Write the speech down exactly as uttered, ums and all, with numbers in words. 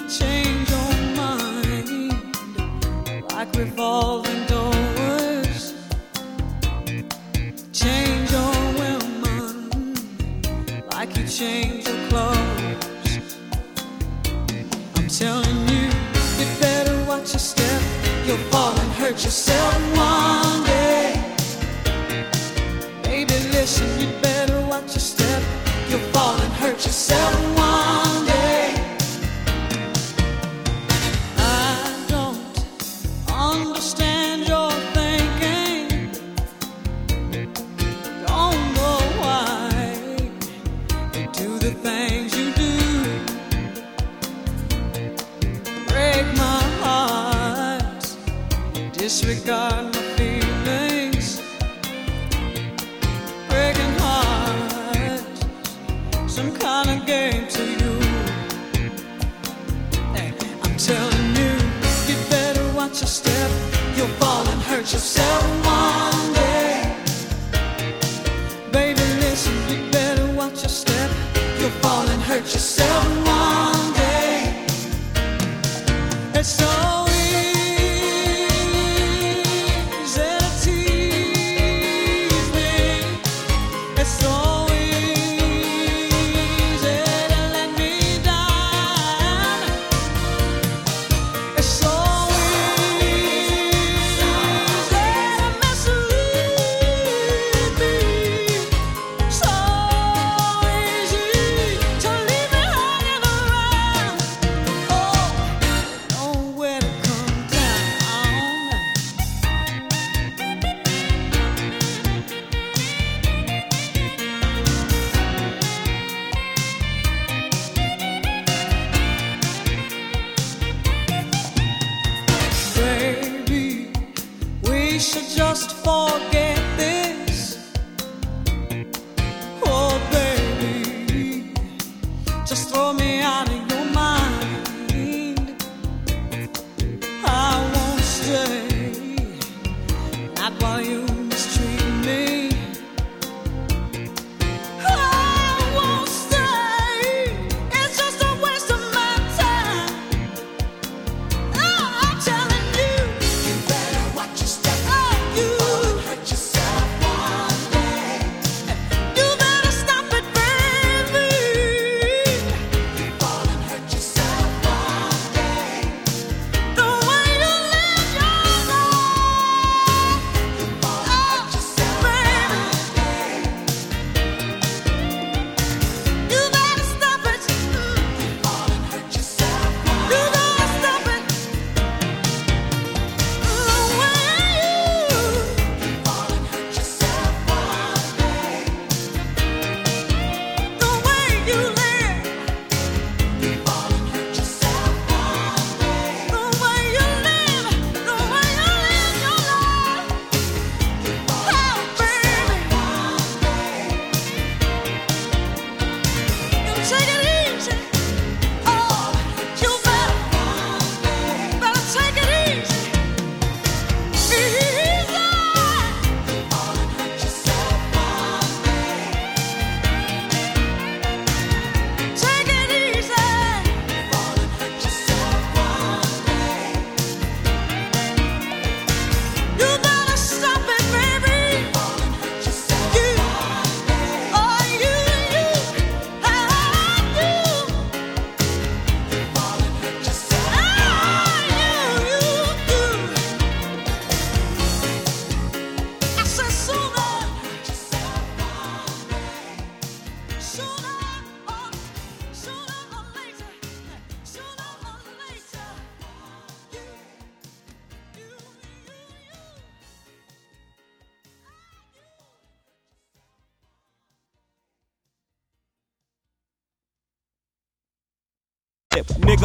change your mind like revolving doors. Change your women like you change your clothes. I'm telling you, you better watch your step. You'll fall and hurt yourself one day. Baby, listen, you better watch your step. You'll fall and hurt yourself one day. I don't understand your thinking. Don't know why you do the things you do. Break my heart, disregard my feelings. Breaking heart, some kind of game to you. Hey, I'm telling you, you better watch your step. You'll fall and hurt yourself one day. Baby, listen, you better watch your step. You'll fall and hurt yourself one day. It's so easy to tease me. It's so easy to let me down. It's so easy to mislead me. So easy to leave me hanging around. Oh, nowhere to come down. Baby, we should just forget this. Oh, baby, just throw me out of your mind. I won't stay, not while you mistreat me. I won't stay, it's just a waste of my time. I'm telling you, you better watch your step. Oh, you fall and hurt yourself one day. You better stop it, baby. You fall and hurt yourself one day. The way you live your life, you fall and hurt yourself one day. You better stop it. You fall and hurt yourself one day. You better stop it. The way you fall and hurt yourself one day. The way you live, you fall and hurt yourself one day. The way you live, the way you live your life, you fall and hurt yourself one day. You take it easy. Oh, you better, better take it easy. Easy. You fall and hurt yourself one day. Take it easy. You fall and hurt yourself one day. You better stop it, baby. You fall and hurt yourself one day. Oh, you, you, ah, you. You fall and hurt yourself. Ah, you, you, you. I said sooner, sooner or sooner or later, sooner or later, you, you, you, you. Nigga.